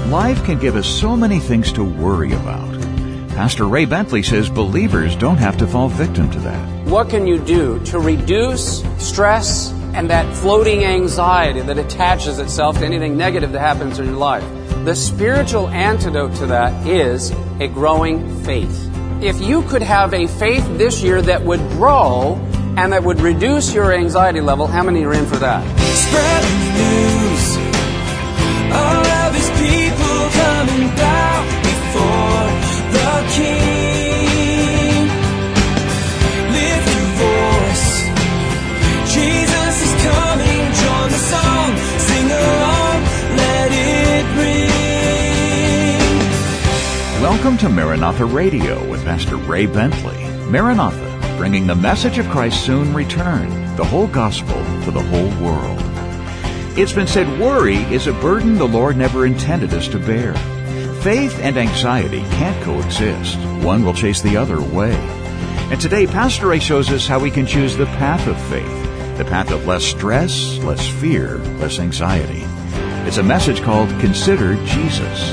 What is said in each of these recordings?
Life can give us so many things to worry about. Pastor Ray Bentley says believers don't have to fall victim to that. What can you do to reduce stress and that floating anxiety that attaches itself to anything negative that happens in your life? The spiritual antidote to that is a growing faith. If you could have a faith this year that would grow and that would reduce your anxiety level, how many are in for that? Spread the news. All of His people coming down before the King. Lift your voice. Jesus is coming. Join the song. Sing along. Let it ring. Welcome to Maranatha Radio with Pastor Ray Bentley. Maranatha, bringing the message of Christ's soon return, the whole gospel to the whole world. It's been said worry is a burden the Lord never intended us to bear. Faith and anxiety can't coexist. One will chase the other away. And today, Pastor Ray shows us how we can choose the path of faith, the path of less stress, less fear, less anxiety. It's a message called Consider Jesus.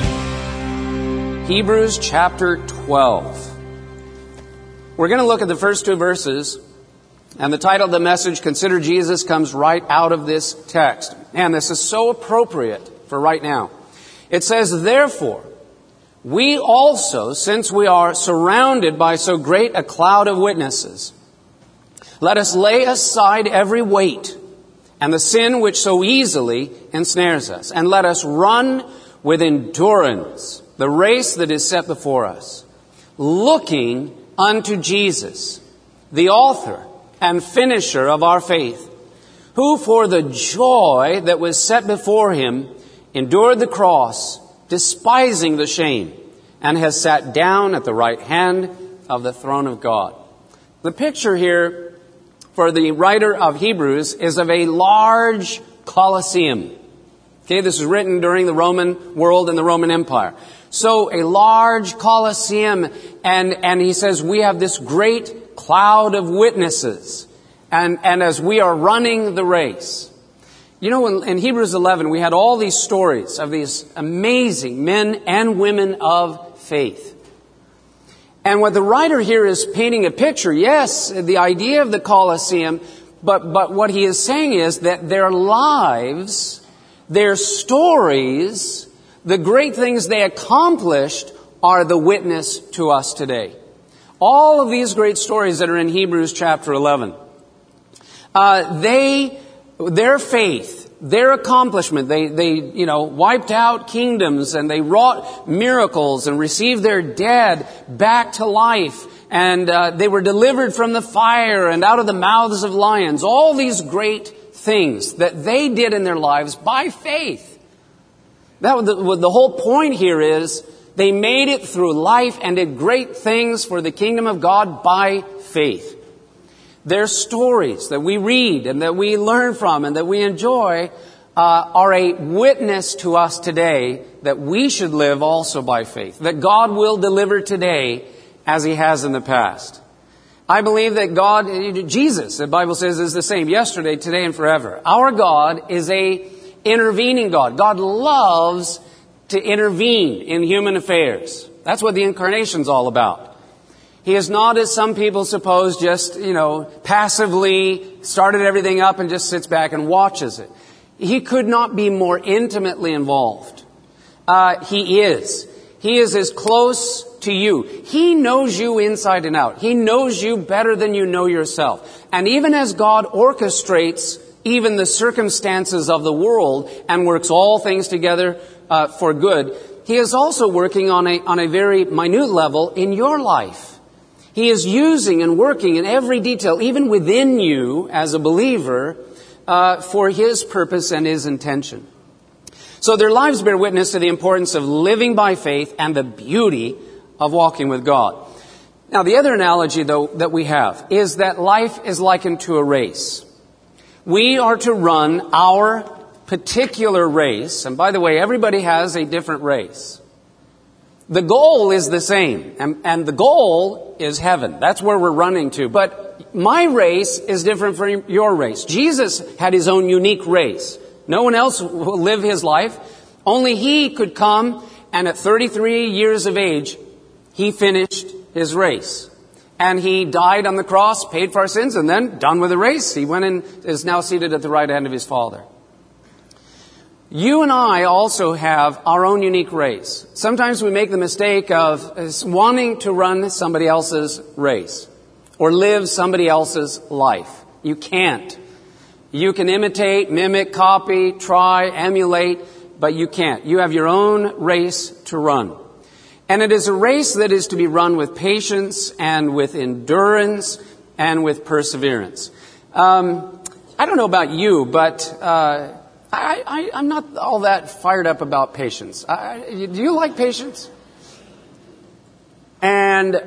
Hebrews chapter 12. We're going to look at the first two verses, and the title of the message, Consider Jesus, comes right out of this text. And this is so appropriate for right now. It says, therefore, we also, since we are surrounded by so great a cloud of witnesses, let us lay aside every weight and the sin which so easily ensnares us, and let us run with endurance the race that is set before us, looking unto Jesus, the author and finisher of our faith, who for the joy that was set before Him endured the cross, despising the shame, and has sat down at the right hand of the throne of God. The picture here for the writer of Hebrews is of a large Colosseum. Okay, this is written during the Roman world and the Roman Empire. So a large Colosseum, and he says we have this great cloud of witnesses. And as we are running the race, you know, in Hebrews 11, we had all these stories of these amazing men and women of faith. And what the writer here is painting a picture, yes, the idea of the Colosseum, but what he is saying is that their lives, their stories, the great things they accomplished are the witness to us today. All of these great stories that are in Hebrews chapter 11, their faith, their accomplishment, they wiped out kingdoms and they wrought miracles and received their dead back to life, and they were delivered from the fire and out of the mouths of lions. All these great things that they did in their lives by faith. The whole point here is they made it through life and did great things for the kingdom of God by faith. Their stories that we read and that we learn from and that we enjoy are a witness to us today that we should live also by faith, that God will deliver today as He has in the past. I believe that God, Jesus, the Bible says, is the same yesterday, today, and forever. Our God is a intervening God. God loves to intervene in human affairs. That's what the incarnation's all about. He is not, as some people suppose, just, passively started everything up and just sits back and watches it. He could not be more intimately involved. He is. He is as close to you. He knows you inside and out. He knows you better than you know yourself. And even as God orchestrates even the circumstances of the world and works all things together for good, He is also working on a very minute level in your life. He is using and working in every detail, even within you as a believer, for His purpose and His intention. So their lives bear witness to the importance of living by faith and the beauty of walking with God. Now, the other analogy, though, that we have is that life is likened to a race. We are to run our particular race. And by the way, everybody has a different race. The goal is the same, and the goal is heaven. That's where we're running to. But my race is different from your race. Jesus had His own unique race. No one else will live His life Only He could come, and at 33 years of age, He finished His race. And He died on the cross, paid for our sins, and then, done with the race, He went and is now seated at the right hand of His Father. You and I also have our own unique race. Sometimes we make the mistake of wanting to run somebody else's race or live somebody else's life. You can't. You can imitate, mimic, copy, try, emulate, but you can't. You have your own race to run. And it is a race that is to be run with patience and with endurance and with perseverance. I don't know about you, but I'm not all that fired up about patience. Do you like patience? And,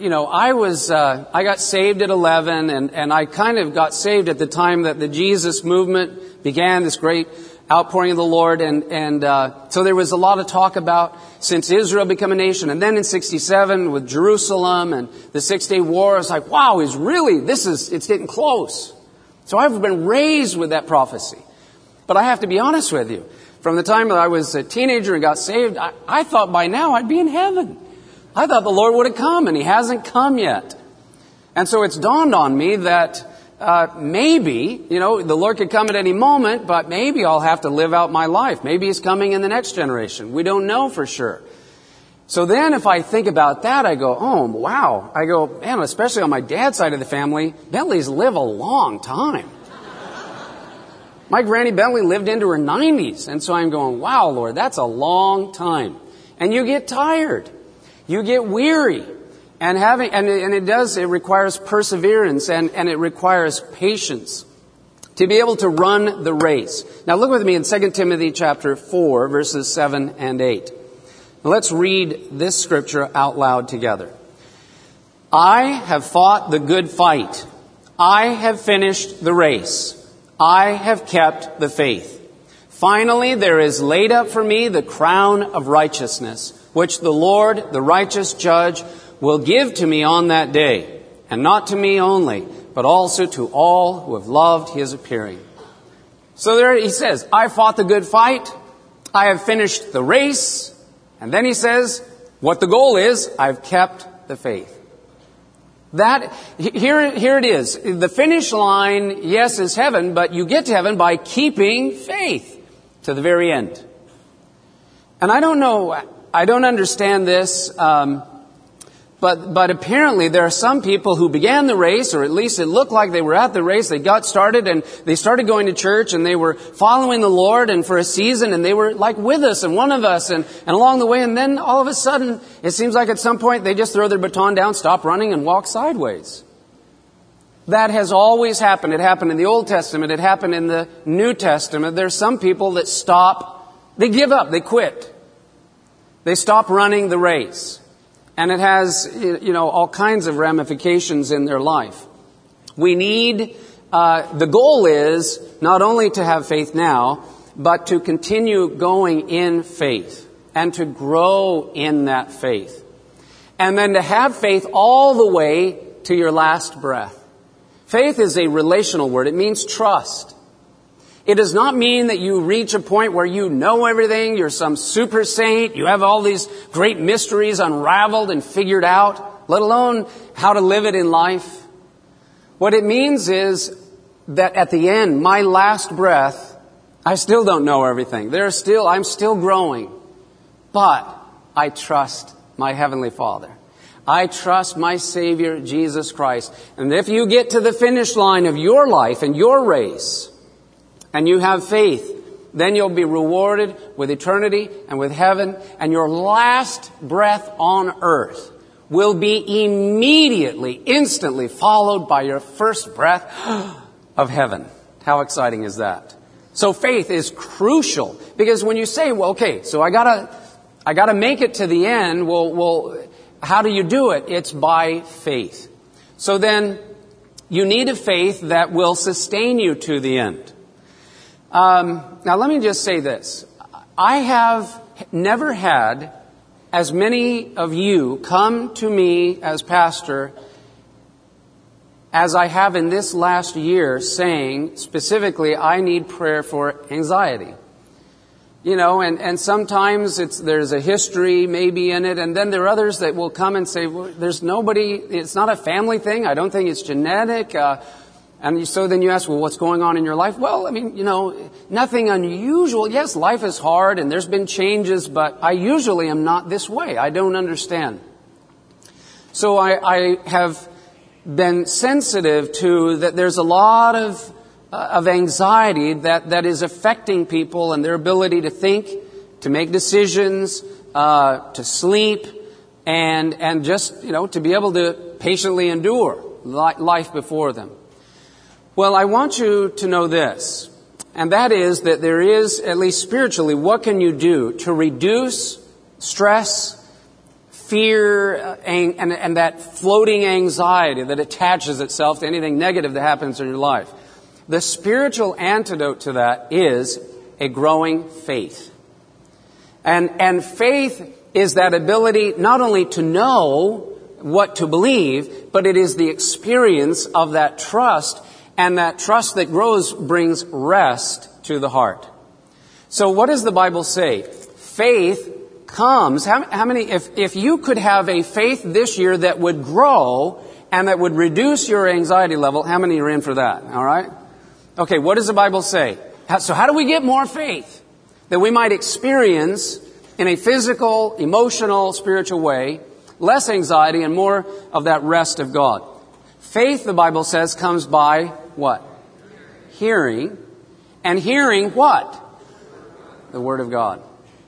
I got saved at 11, and I kind of got saved at the time that the Jesus movement began, this great outpouring of the Lord. And so there was a lot of talk about since Israel became a nation. And then in 67 with Jerusalem and the 6-Day War, it's like, wow, it's getting close. So I've been raised with that prophecy. But I have to be honest with you. From the time that I was a teenager and got saved, I thought by now I'd be in heaven. I thought the Lord would have come, and He hasn't come yet. And so it's dawned on me that maybe, the Lord could come at any moment, but maybe I'll have to live out my life. Maybe He's coming in the next generation. We don't know for sure. So then if I think about that, I go, oh, wow. I go, man, especially on my dad's side of the family, Bentleys live a long time. My Granny Bentley lived into her 90s. And so I'm going, wow, Lord, that's a long time. And you get tired. You get weary. And it requires perseverance and it requires patience to be able to run the race. Now look with me in 2 Timothy chapter 4, verses 7 and 8. Now let's read this scripture out loud together. I have fought the good fight. I have finished the race. I have kept the faith. Finally, there is laid up for me the crown of righteousness, which the Lord, the righteous judge, will give to me on that day, and not to me only, but also to all who have loved His appearing. So there he says, I fought the good fight. I have finished the race. And then he says, what the goal is, I've kept the faith. Here it is. The finish line, yes, is heaven, but you get to heaven by keeping faith to the very end. And I don't know, I don't understand this, but apparently there are some people who began the race, or at least it looked like they were at the race. They got started and they started going to church and they were following the Lord and for a season and they were like with us and one of us and along the way. And then all of a sudden, it seems like at some point they just throw their baton down, stop running and walk sideways. That has always happened. It happened in the Old Testament. It happened in the New Testament. There's some people that stop, they give up, they quit. They stop running the race. And it has, all kinds of ramifications in their life. We need, the goal is not only to have faith now, but to continue going in faith and to grow in that faith. And then to have faith all the way to your last breath. Faith is a relational word. It means trust. It does not mean that you reach a point where you know everything, you're some super saint, you have all these great mysteries unraveled and figured out, let alone how to live it in life. What it means is that at the end, my last breath, I still don't know everything. I'm still growing. But I trust my Heavenly Father. I trust my Savior, Jesus Christ. And if you get to the finish line of your life and your race, and you have faith, then you'll be rewarded with eternity and with heaven, and your last breath on earth will be immediately, instantly followed by your first breath of heaven. How exciting is that? So faith is crucial, because when you say, well, okay, so I gotta make it to the end, well, how do you do it? It's by faith. So then, you need a faith that will sustain you to the end. Now let me just say this. I have never had as many of you come to me as pastor as I have in this last year saying, specifically, I need prayer for anxiety. And sometimes there's a history maybe in it, and then there are others that will come and say, well, there's nobody, it's not a family thing, I don't think it's genetic, and so then you ask, well, what's going on in your life? Well, nothing unusual. Yes, life is hard and there's been changes, but I usually am not this way. I don't understand. So I have been sensitive to that there's a lot of anxiety that is affecting people and their ability to think, to make decisions, to sleep, and just, to be able to patiently endure life before them. Well, I want you to know this, and that is that there is, at least spiritually, what can you do to reduce stress, fear, and that floating anxiety that attaches itself to anything negative that happens in your life? The spiritual antidote to that is a growing faith. And faith is that ability not only to know what to believe, but it is the experience of that trust. And that trust that grows brings rest to the heart. So what does the Bible say? Faith comes. How many, if you could have a faith this year that would grow and that would reduce your anxiety level, how many are in for that? All right? Okay, what does the Bible say? So how do we get more faith that we might experience in a physical, emotional, spiritual way, less anxiety and more of that rest of God? Faith, the Bible says, comes by what? Hearing. And hearing what? The Word of God.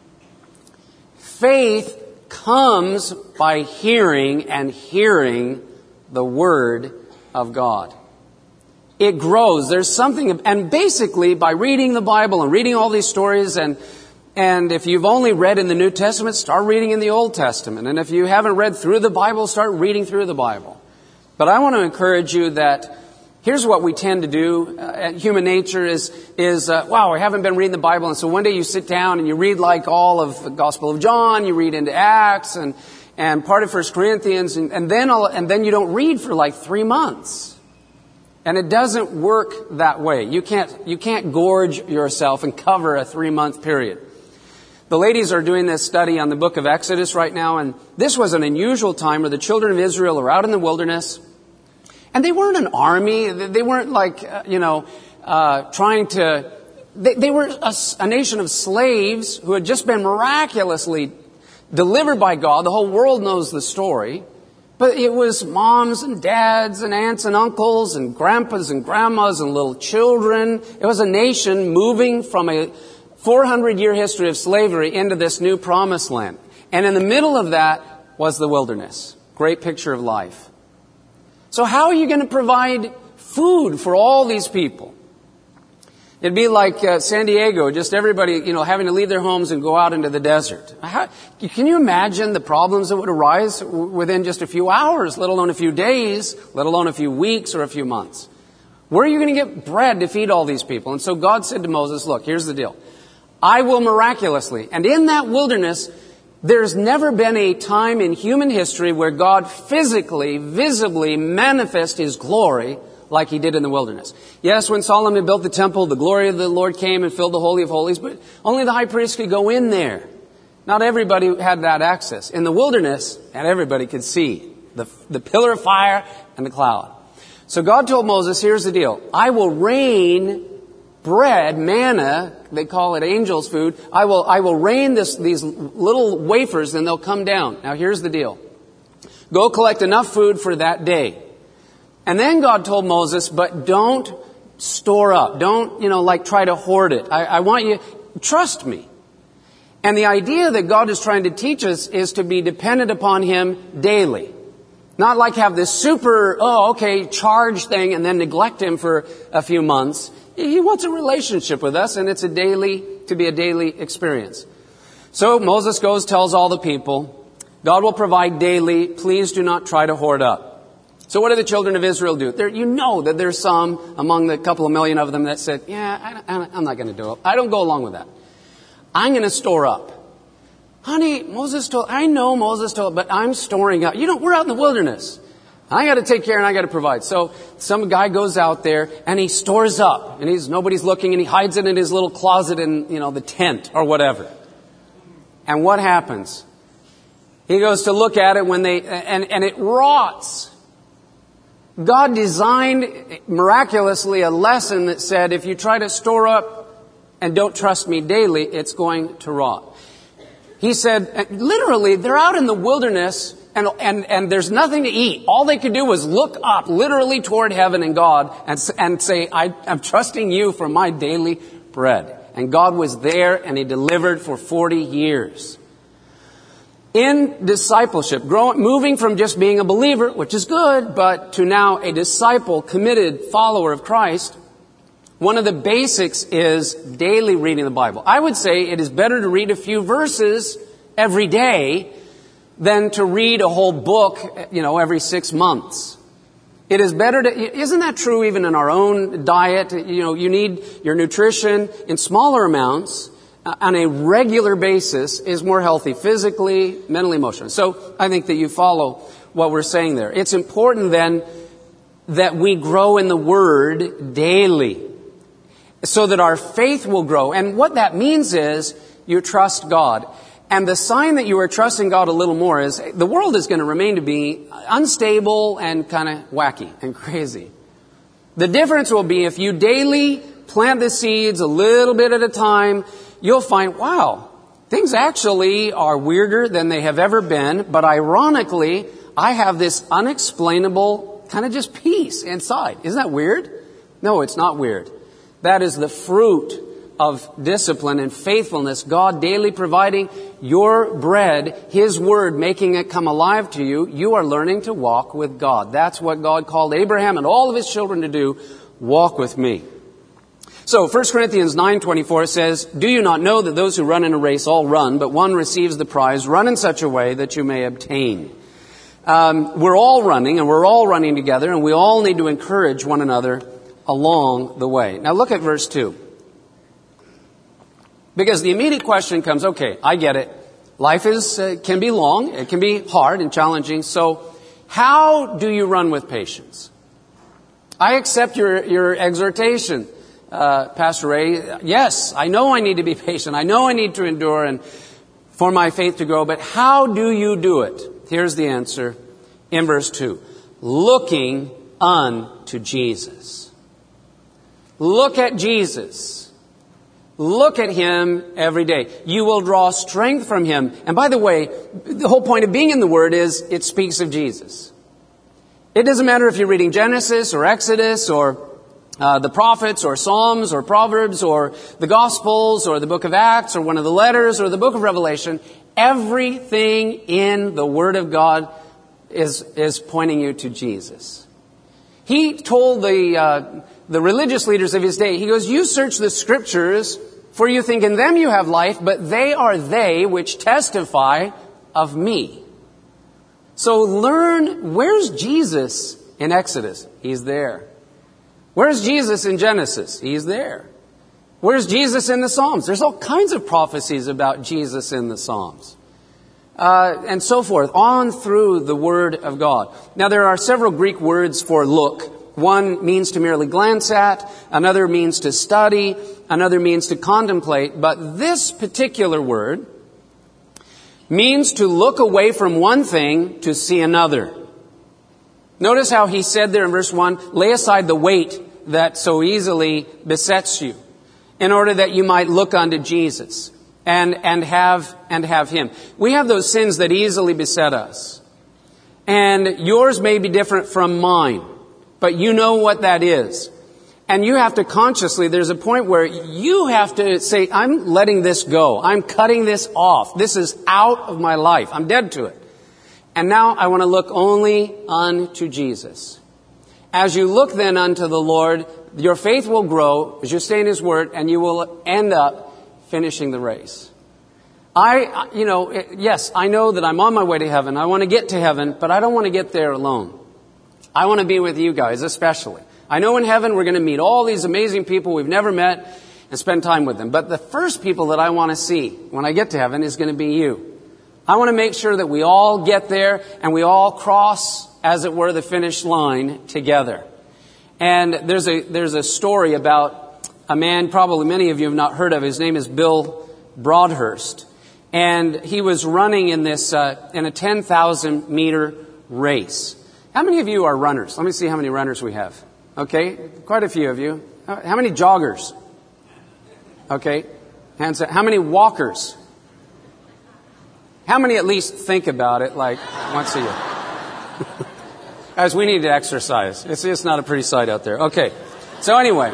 Faith comes by hearing, and hearing the Word of God. It grows. There's something, and basically by reading the Bible and reading all these stories, and if you've only read in the New Testament, start reading in the Old Testament. And if you haven't read through the Bible, start reading through the Bible. But I want to encourage you that here's what we tend to do. Human nature is I haven't been reading the Bible. And so one day you sit down and you read like all of the Gospel of John, you read into Acts and part of 1 Corinthians, and then you don't read for like 3 months. And it doesn't work that way. You can't gorge yourself and cover a 3-month period. The ladies are doing this study on the book of Exodus right now, and this was an unusual time where the children of Israel are out in the wilderness, and they weren't an army. They weren't like, trying to... They were a nation of slaves who had just been miraculously delivered by God. The whole world knows the story. But it was moms and dads and aunts and uncles and grandpas and grandmas and little children. It was a nation moving from a 400-year history of slavery into this new promised land. And in the middle of that was the wilderness. Great picture of life. So how are you going to provide food for all these people? It'd be like San Diego, just everybody, having to leave their homes and go out into the desert. Can you imagine the problems that would arise within just a few hours, let alone a few days, let alone a few weeks or a few months? Where are you going to get bread to feed all these people? And so God said to Moses, look, here's the deal. I will miraculously. And in that wilderness, there's never been a time in human history where God physically, visibly manifests His glory like He did in the wilderness. Yes, when Solomon built the temple, the glory of the Lord came and filled the Holy of Holies, but only the high priest could go in there. Not everybody had that access. In the wilderness, and everybody could see the pillar of fire and the cloud. So God told Moses, here's the deal. I will rain bread, manna, they call it angel's food. I will rain these little wafers and they'll come down. Now here's the deal. Go collect enough food for that day. And then God told Moses, but don't store up. Don't, try to hoard it. I want you, trust me. And the idea that God is trying to teach us is to be dependent upon Him daily. Not like have this super, charge thing and then neglect Him for a few months. He wants a relationship with us, and it's to be a daily experience. So Moses goes, tells all the people, God will provide daily. Please do not try to hoard up. So what do the children of Israel do? You know that there's some among the couple of million of them that said, I'm not going to do it. I don't go along with that. I'm going to store up. Honey, I know Moses told, but I'm storing up. We're out in the wilderness. I got to take care and I got to provide. So some guy goes out there and he stores up, and nobody's looking, and he hides it in his little closet in, the tent or whatever. And what happens? He goes to look at it and it rots. God designed miraculously a lesson that said, if you try to store up and don't trust me daily, it's going to rot. He said, literally, they're out in the wilderness and there's nothing to eat. All they could do was look up, literally toward heaven and God, and say, I'm trusting you for my daily bread. And God was there, and He delivered for 40 years. In discipleship, moving from just being a believer, which is good, but to now a disciple, committed follower of Christ, one of the basics is daily reading the Bible. I would say it is better to read a few verses every day than to read a whole book, every 6 months. It is better isn't that true even in our own diet? You need your nutrition in smaller amounts on a regular basis is more healthy physically, mentally, emotionally. So I think that you follow what we're saying there. It's important then that we grow in the Word daily so that our faith will grow. And what that means is you trust God. And the sign that you are trusting God a little more is the world is going to remain to be unstable and kind of wacky and crazy. The difference will be if you daily plant the seeds a little bit at a time, you'll find, wow, things actually are weirder than they have ever been. But ironically, I have this unexplainable kind of just peace inside. Isn't that weird? No, it's not weird. That is the fruit of discipline and faithfulness. God daily providing your bread, His Word, making it come alive to you. You are learning to walk with God. That's what God called Abraham and all of his children to do. Walk with me. So 1 Corinthians 9:24 says, do you not know that those who run in a race all run, but one receives the prize? Run in such a way that you may obtain. We're all running, and we're all running together, and we all need to encourage one another along the way. Now look at verse 2. Because the immediate question comes, okay, I get it. Life can be long, it can be hard and challenging. So how do you run with patience? I accept your exhortation. Pastor Ray, yes, I know I need to be patient. I know I need to endure and for my faith to grow. But how do you do it? Here's the answer in verse 2. Looking unto Jesus. Look at Jesus. Look at Him every day. You will draw strength from Him. And by the way, the whole point of being in the Word is it speaks of Jesus. It doesn't matter if you're reading Genesis or Exodus or the prophets or Psalms or Proverbs or the Gospels or the book of Acts or one of the letters or the book of Revelation. Everything in the Word of God is pointing you to Jesus. He told the religious leaders of His day, He goes, you search the Scriptures, for you think in them you have life, but they are they which testify of me. So learn, where's Jesus in Exodus? He's there. Where's Jesus in Genesis? He's there. Where's Jesus in the Psalms? There's all kinds of prophecies about Jesus in the Psalms. And so forth, on through the Word of God. Now there are several Greek words for look. One means to merely glance at, another means to study, another means to contemplate. But this particular word means to look away from one thing to see another. Notice how he said there in verse 1, lay aside the weight that so easily besets you, in order that you might look unto Jesus and have Him. We have those sins that easily beset us. And yours may be different from mine, but you know what that is. And you have to consciously, there's a point where you have to say, I'm letting this go. I'm cutting this off. This is out of my life. I'm dead to it. And now I want to look only unto Jesus. As you look then unto the Lord, your faith will grow as you stay in His Word, and you will end up finishing the race. Yes, I know that I'm on my way to heaven. I want to get to heaven, but I don't want to get there alone. I want to be with you guys, especially. I know in heaven we're going to meet all these amazing people we've never met and spend time with them. But the first people that I want to see when I get to heaven is going to be you. I want to make sure that we all get there and we all cross as it were, the finish line together. And there's a story about a man probably many of you have not heard of. His name is Bill Broadhurst. And he was running in this in a 10,000 meter race. How many of you are runners? Let me see how many runners we have. Okay, quite a few of you. How many joggers? Okay, hands up. How many walkers? How many at least think about it like once a year? Guys, we need to exercise. It's just not a pretty sight out there. Okay, so anyway,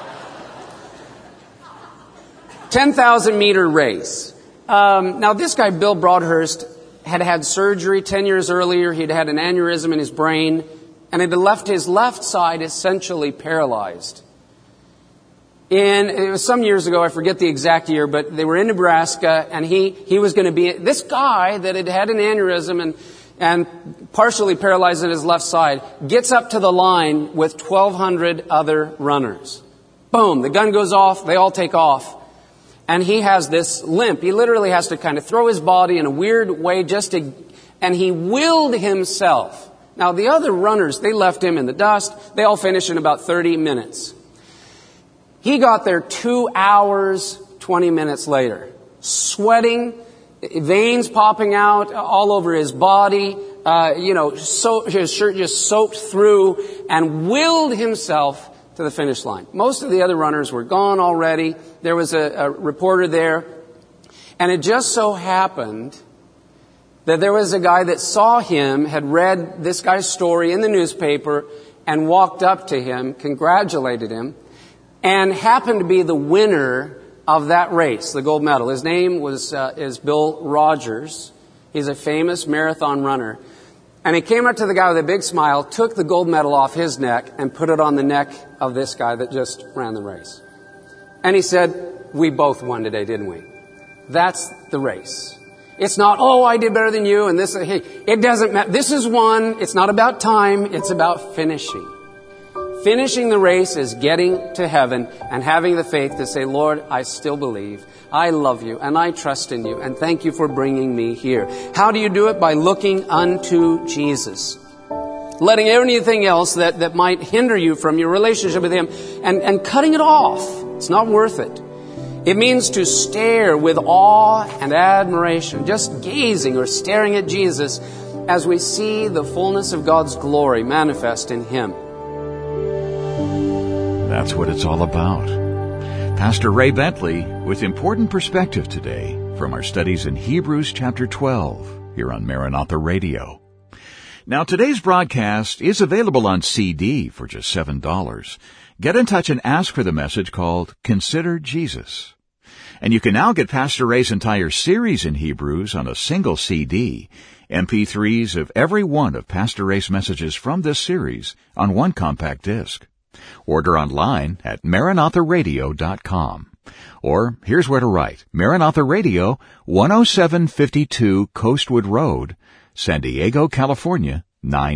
10,000 meter race. Now this guy, Bill Broadhurst, had had surgery 10 years earlier. He'd had an aneurysm in his brain, and it had left his left side essentially paralyzed. And it was some years ago, I forget the exact year, but they were in Nebraska, and he was going to be, this guy that had had an aneurysm and partially paralyzed in his left side, gets up to the line with 1,200 other runners. Boom, the gun goes off, they all take off. And he has this limp. He literally has to kind of throw his body in a weird way and he willed himself. Now the other runners, they left him in the dust. They all finished in about 30 minutes. He got there 2 hours, 20 minutes later. Sweating, veins popping out all over his body, his shirt just soaked through, and willed himself to the finish line. Most of the other runners were gone already. There was a reporter there. And it just so happened that there was a guy that saw him, had read this guy's story in the newspaper, and walked up to him, congratulated him, and happened to be the winner of that race, the gold medal. His name is Bill Rogers. He's a famous marathon runner. And he came up to the guy with a big smile, took the gold medal off his neck, and put it on the neck of this guy that just ran the race. And he said, we both won today, didn't we? That's the race. It's not, I did better than you, and this, hey, it doesn't matter. This is one. It's not about time. It's about finishing. Finishing the race is getting to heaven and having the faith to say, Lord, I still believe. I love you and I trust in you, and thank you for bringing me here. How do you do it? By looking unto Jesus. Letting anything else that might hinder you from your relationship with Him and cutting it off. It's not worth it. It means to stare with awe and admiration, just gazing or staring at Jesus as we see the fullness of God's glory manifest in Him. That's what it's all about. Pastor Ray Bentley with important perspective today from our studies in Hebrews chapter 12 here on Maranatha Radio. Now today's broadcast is available on CD for just $7. Get in touch and ask for the message called Consider Jesus. And you can now get Pastor Ray's entire series in Hebrews on a single CD, MP3s of every one of Pastor Ray's messages from this series on one compact disc. Order online at MaranathaRadio.com. Or here's where to write. Maranatha Radio, 10752 Coastwood Road, San Diego, California,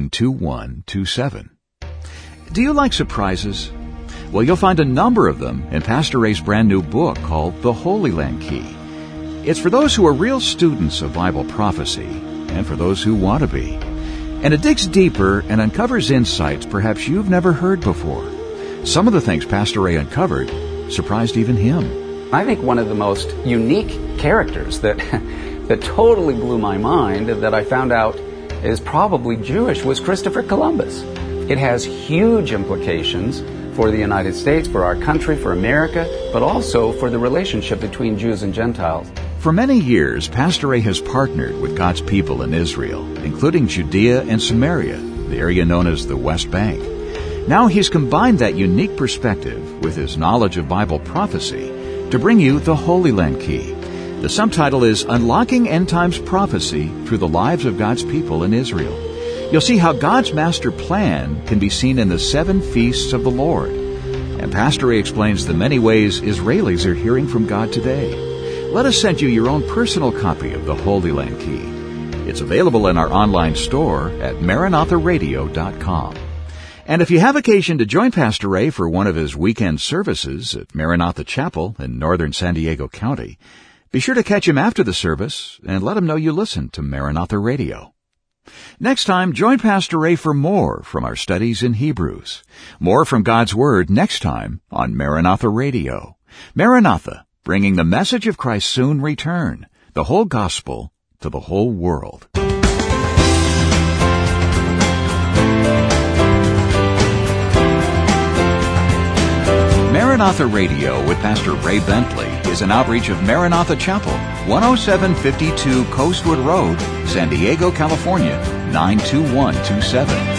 92127. Do you like surprises? Well, you'll find a number of them in Pastor Ray's brand new book called The Holy Land Key. It's for those who are real students of Bible prophecy and for those who want to be. And it digs deeper and uncovers insights perhaps you've never heard before. Some of the things Pastor Ray uncovered surprised even him. I think one of the most unique characters that totally blew my mind that I found out is probably Jewish was Christopher Columbus. It has huge implications for the United States, for our country, for America, but also for the relationship between Jews and Gentiles. For many years, Pastor Ray has partnered with God's people in Israel, including Judea and Samaria, the area known as the West Bank. Now he's combined that unique perspective with his knowledge of Bible prophecy to bring you the Holy Land Key. The subtitle is Unlocking End Times Prophecy Through the Lives of God's People in Israel. You'll see how God's master plan can be seen in the 7 feasts of the Lord. And Pastor Ray explains the many ways Israelis are hearing from God today. Let us send you your own personal copy of the Holy Land Key. It's available in our online store at MaranathaRadio.com. And if you have occasion to join Pastor Ray for one of his weekend services at Maranatha Chapel in northern San Diego County, be sure to catch him after the service and let him know you listen to Maranatha Radio. Next time, join Pastor Ray for more from our studies in Hebrews. More from God's Word next time on Maranatha Radio. Maranatha, bringing the message of Christ's soon return, the whole gospel to the whole world. Maranatha Radio with Pastor Ray Bentley is an outreach of Maranatha Chapel, 10752 Coastwood Road, San Diego, California, 92127.